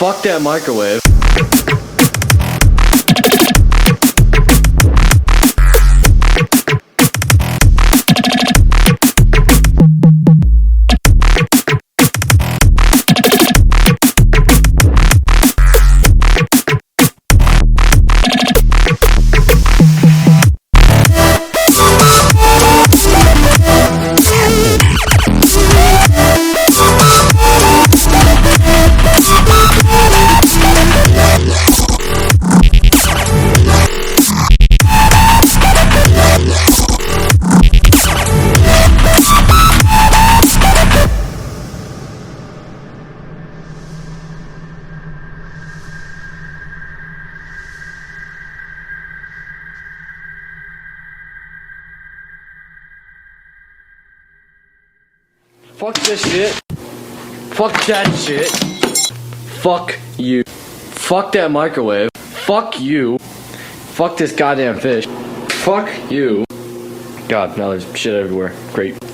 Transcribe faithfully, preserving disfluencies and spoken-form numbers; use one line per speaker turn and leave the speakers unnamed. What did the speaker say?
Fuck that microwave. Fuck this shit. Fuck that shit. Fuck you. Fuck that microwave. Fuck you. Fuck this goddamn fish. Fuck you. God, now there's shit everywhere. Great.